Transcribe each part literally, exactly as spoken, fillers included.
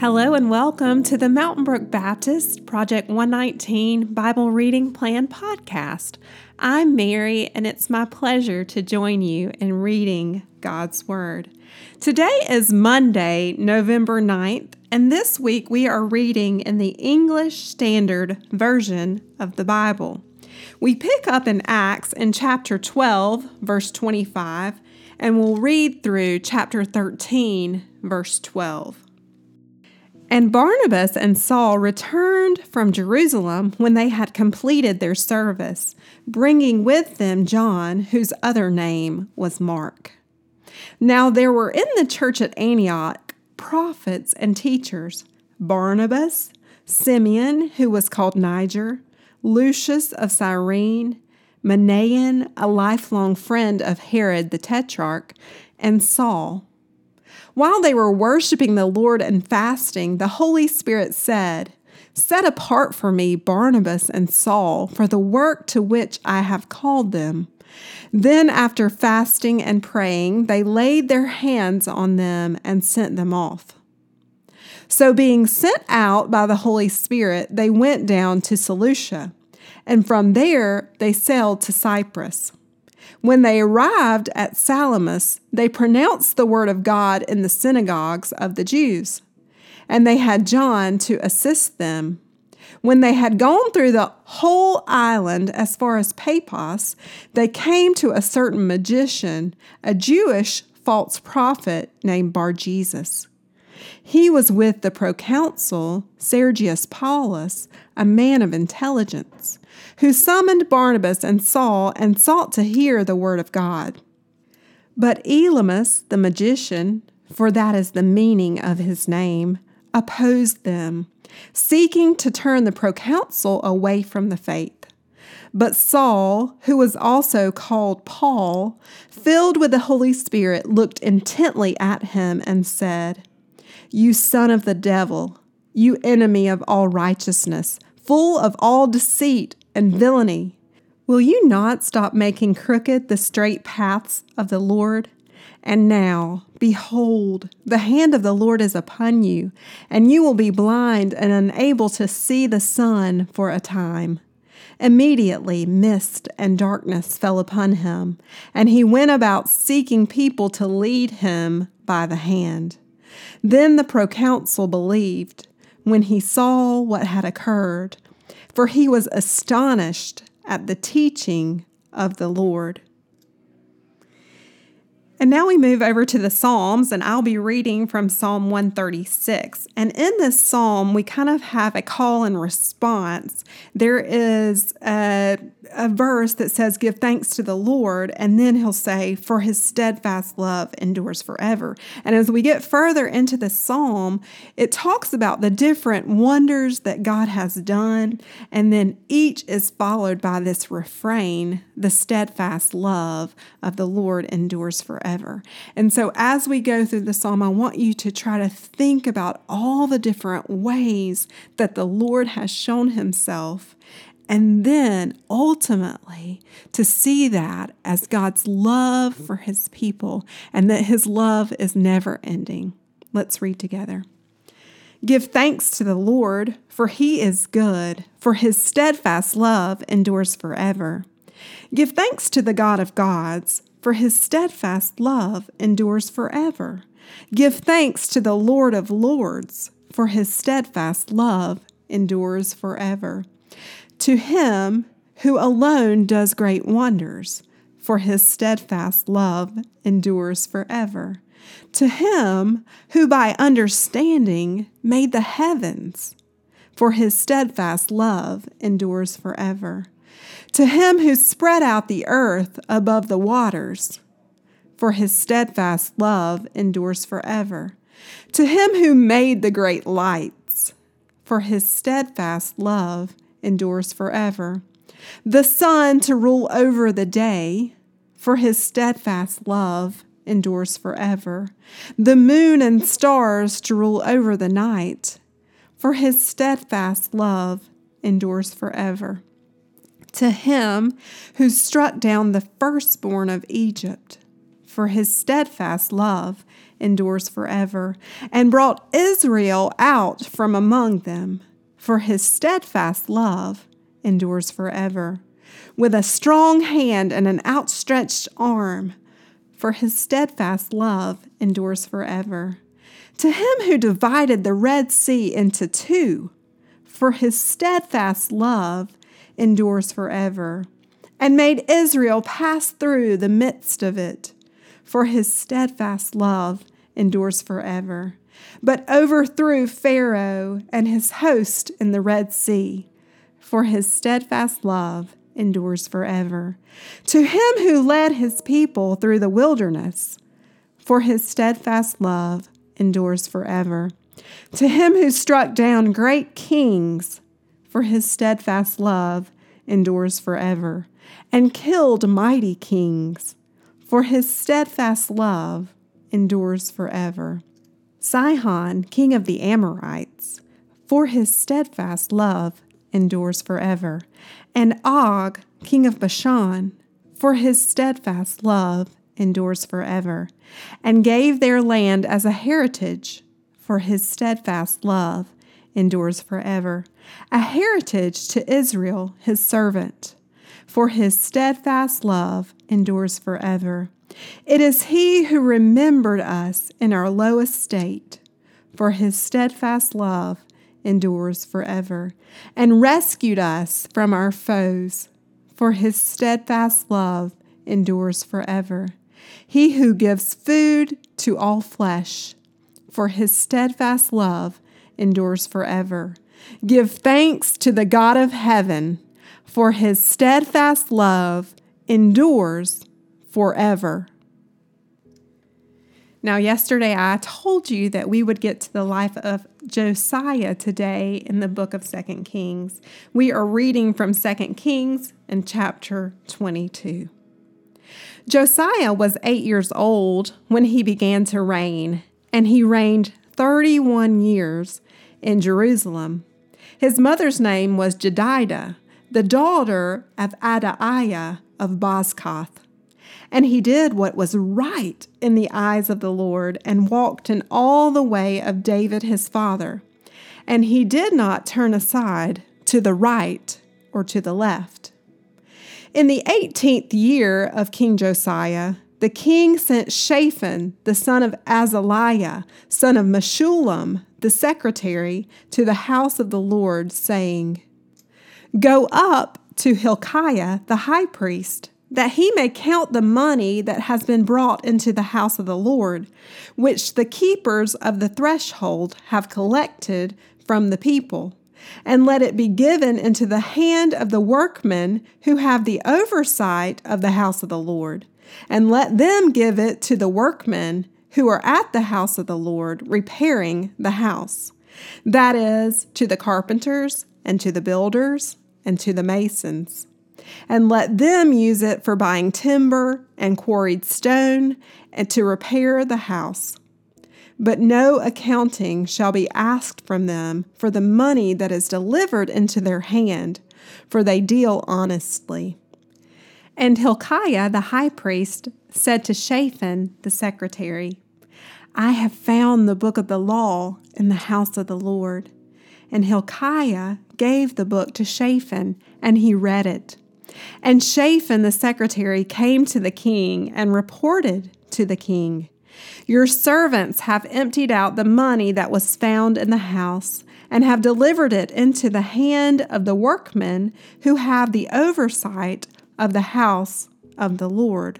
Hello and welcome to the Mountain Brook Baptist Project one nineteen Bible Reading Plan podcast. I'm Mary, and it's my pleasure to join you in reading God's Word. Today is Monday, November ninth, and this week we are reading in the English Standard Version of the Bible. We pick up in Acts in chapter twelve, verse twenty-five, and we'll read through chapter thirteen, verse twelve. And Barnabas and Saul returned from Jerusalem when they had completed their service, bringing with them John, whose other name was Mark. Now there were in the church at Antioch prophets and teachers, Barnabas, Simeon, who was called Niger, Lucius of Cyrene, Manaen, a lifelong friend of Herod the Tetrarch, and Saul. While they were worshiping the Lord and fasting, the Holy Spirit said, "Set apart for me Barnabas and Saul for the work to which I have called them." Then after fasting and praying, they laid their hands on them and sent them off. So being sent out by the Holy Spirit, they went down to Seleucia, and from there they sailed to Cyprus. When they arrived at Salamis, they pronounced the word of God in the synagogues of the Jews, and they had John to assist them. When they had gone through the whole island as far as Paphos, they came to a certain magician, a Jewish false prophet named Bar-Jesus. He was with the proconsul Sergius Paulus, a man of intelligence, who summoned Barnabas and Saul and sought to hear the word of God. But Elymas, the magician, for that is the meaning of his name, opposed them, seeking to turn the proconsul away from the faith. But Saul, who was also called Paul, filled with the Holy Spirit, looked intently at him and said, "You son of the devil, you enemy of all righteousness, full of all deceit and villainy, will you not stop making crooked the straight paths of the Lord? And now, behold, the hand of the Lord is upon you, and you will be blind and unable to see the sun for a time." Immediately mist and darkness fell upon him, and he went about seeking people to lead him by the hand. Then the proconsul believed when he saw what had occurred, for he was astonished at the teaching of the Lord. And now we move over to the Psalms, and I'll be reading from Psalm one thirty-six. And in this psalm, we kind of have a call and response. There is a, a verse that says, "Give thanks to the Lord," and then he'll say, "For his steadfast love endures forever." And as we get further into the psalm, it talks about the different wonders that God has done, and then each is followed by this refrain, "The steadfast love of the Lord endures forever." And so as we go through the psalm, I want you to try to think about all the different ways that the Lord has shown himself, and then ultimately to see that as God's love for his people and that his love is never ending. Let's read together. "Give thanks to the Lord, for he is good, for his steadfast love endures forever. Give thanks to the God of gods, for his steadfast love endures forever. Give thanks to the Lord of lords, for his steadfast love endures forever. To him who alone does great wonders, for his steadfast love endures forever. To him who by understanding made the heavens, for his steadfast love endures forever. To him who spread out the earth above the waters, for his steadfast love endures forever. To him who made the great lights, for his steadfast love endures forever. The sun to rule over the day, for his steadfast love endures forever. The moon and stars to rule over the night, for his steadfast love endures forever. To him who struck down the firstborn of Egypt, for his steadfast love endures forever, and brought Israel out from among them, for his steadfast love endures forever. With a strong hand and an outstretched arm, for his steadfast love endures forever. To him who divided the Red Sea into two, for his steadfast love endures forever, and made Israel pass through the midst of it, for his steadfast love endures forever, but overthrew Pharaoh and his host in the Red Sea, for his steadfast love endures forever. To him who led his people through the wilderness, for his steadfast love endures forever. To him who struck down great kings, for his steadfast love endures forever, and killed mighty kings, for his steadfast love endures forever. Sihon, king of the Amorites, for his steadfast love endures forever, and Og, king of Bashan, for his steadfast love endures forever, and gave their land as a heritage, for his steadfast love endures forever, a heritage to Israel, his servant, for his steadfast love endures forever. It is he who remembered us in our low estate, for his steadfast love endures forever, and rescued us from our foes, for his steadfast love endures forever. He who gives food to all flesh, for his steadfast love endures forever. Give thanks to the God of heaven, for his steadfast love endures forever. Now, yesterday I told you that we would get to the life of Josiah today in the book of Second Kings. We are reading from Second Kings in chapter twenty-two. Josiah was eight years old when he began to reign, and he reigned thirty-one years in Jerusalem. His mother's name was Jedidah, the daughter of Adaiah of Bozkath. And he did what was right in the eyes of the Lord, and walked in all the way of David his father. And he did not turn aside to the right or to the left. In the eighteenth year of King Josiah, the king sent Shaphan, the son of Azaliah, son of Meshullam, the secretary, to the house of the Lord, saying, Go up to Hilkiah the high priest, that he may count the money that has been brought into the house of the Lord, which the keepers of the threshold have collected from the people, and let it be given into the hand of the workmen who have the oversight of the house of the Lord, and let them give it to the workmen who are at the house of the Lord, repairing the house, that is, to the carpenters, and to the builders, and to the masons. And let them use it for buying timber and quarried stone, and to repair the house. But no accounting shall be asked from them for the money that is delivered into their hand, for they deal honestly. And Hilkiah the high priest said to Shaphan the secretary, I have found the book of the law in the house of the Lord. And Hilkiah gave the book to Shaphan, and he read it. And Shaphan the secretary came to the king and reported to the king, Your servants have emptied out the money that was found in the house, and have delivered it into the hand of the workmen who have the oversight of the house of the Lord.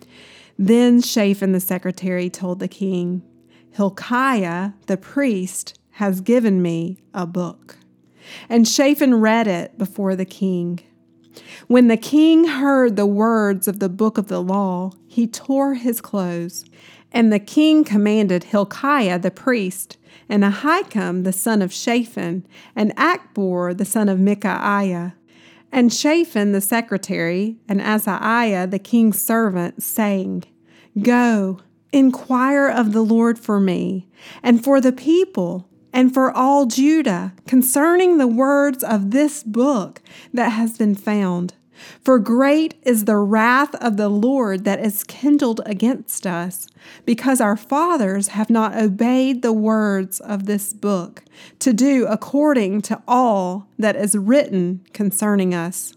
Then Shaphan the secretary told the king, Hilkiah the priest has given me a book. And Shaphan read it before the king. When the king heard the words of the book of the law, he tore his clothes. And the king commanded Hilkiah the priest, and Ahikam the son of Shaphan, and Achbor the son of Micaiah, and Shaphan the secretary, and Azariah the king's servant, saying, Go, inquire of the Lord for me, and for the people, and for all Judah, concerning the words of this book that has been found. For great is the wrath of the Lord that is kindled against us, because our fathers have not obeyed the words of this book, to do according to all that is written concerning us.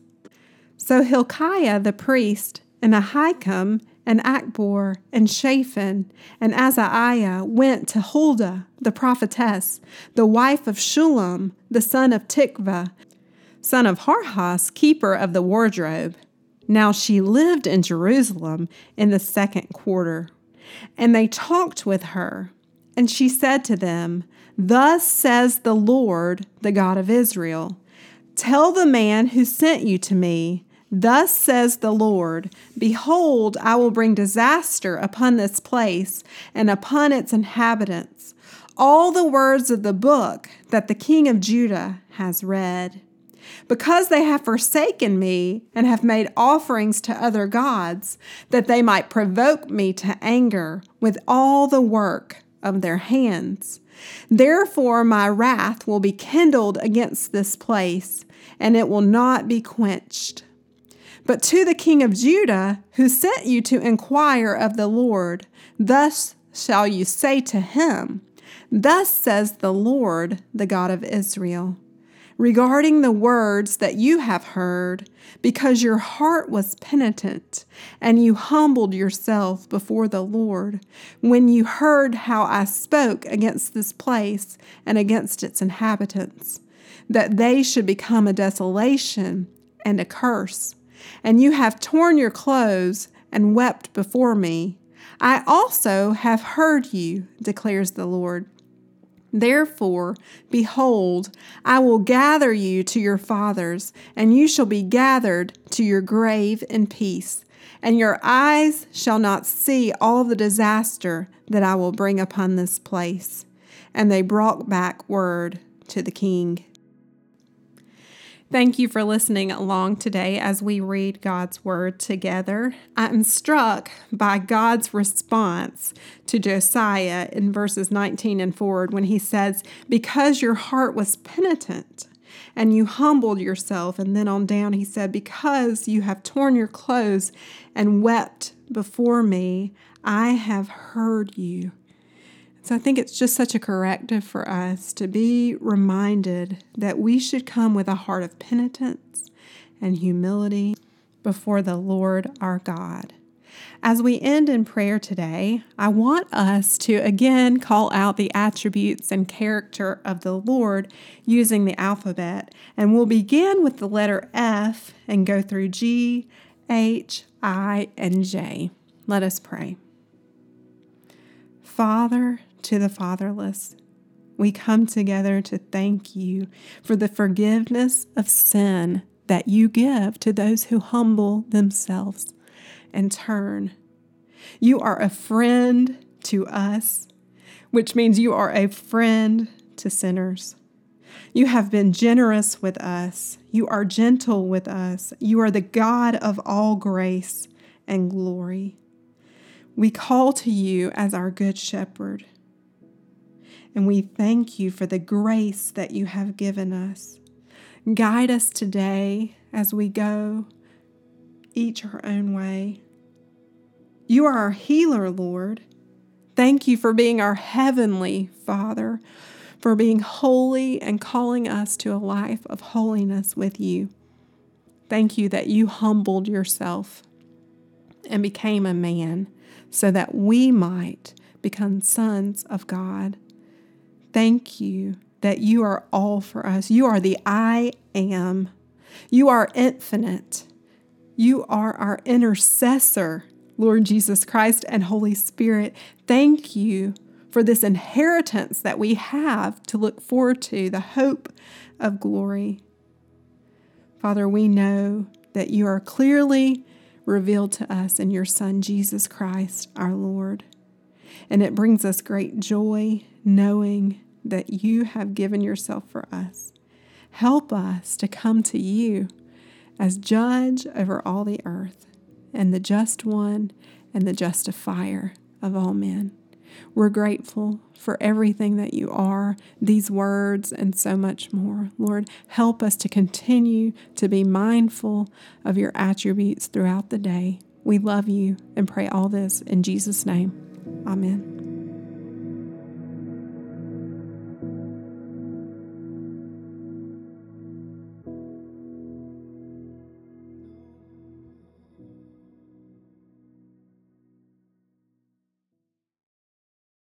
So Hilkiah the priest, and Ahikam, and Achbor, and Shaphan, and Azariah went to Huldah the prophetess, the wife of Shullam, the son of Tikvah, son of Harhas, keeper of the wardrobe. Now she lived in Jerusalem in the second quarter. And they talked with her, and she said to them, Thus says the Lord, the God of Israel, Tell the man who sent you to me, Thus says the Lord, Behold, I will bring disaster upon this place and upon its inhabitants, all the words of the book that the king of Judah has read. Because they have forsaken me and have made offerings to other gods, that they might provoke me to anger with all the work of their hands. Therefore my wrath will be kindled against this place, and it will not be quenched. But to the king of Judah, who sent you to inquire of the Lord, thus shall you say to him, Thus says the Lord, the God of Israel, regarding the words that you have heard, because your heart was penitent, and you humbled yourself before the Lord, when you heard how I spoke against this place and against its inhabitants, that they should become a desolation and a curse. And you have torn your clothes and wept before me. I also have heard you, declares the Lord. Therefore, behold, I will gather you to your fathers, and you shall be gathered to your grave in peace, and your eyes shall not see all the disaster that I will bring upon this place. And they brought back word to the king. Thank you for listening along today as we read God's Word together. I'm struck by God's response to Josiah in verses nineteen and forward when he says, because your heart was penitent and you humbled yourself. And then on down he said, because you have torn your clothes and wept before me, I have heard you. So I think it's just such a corrective for us to be reminded that we should come with a heart of penitence and humility before the Lord our God. As we end in prayer today, I want us to again call out the attributes and character of the Lord using the alphabet. And we'll begin with the letter F and go through G, H, I, and J. Let us pray. Father, to the fatherless, we come together to thank you for the forgiveness of sin that you give to those who humble themselves and turn. You are a friend to us, which means you are a friend to sinners. You have been generous with us. You are gentle with us. You are the God of all grace and glory. We call to you as our good shepherd. And we thank you for the grace that you have given us. Guide us today as we go each our own way. You are our healer, Lord. Thank you for being our heavenly Father, for being holy and calling us to a life of holiness with you. Thank you that you humbled yourself and became a man so that we might become sons of God. Thank you that you are all for us. You are the I am. You are infinite. You are our intercessor, Lord Jesus Christ and Holy Spirit. Thank you for this inheritance that we have to look forward to, the hope of glory. Father, we know that you are clearly revealed to us in your Son, Jesus Christ, our Lord. And it brings us great joy knowing that you have given yourself for us. Help us to come to you as judge over all the earth and the just one and the justifier of all men. We're grateful for everything that you are, these words, and so much more. Lord, help us to continue to be mindful of your attributes throughout the day. We love you and pray all this in Jesus' name. Amen.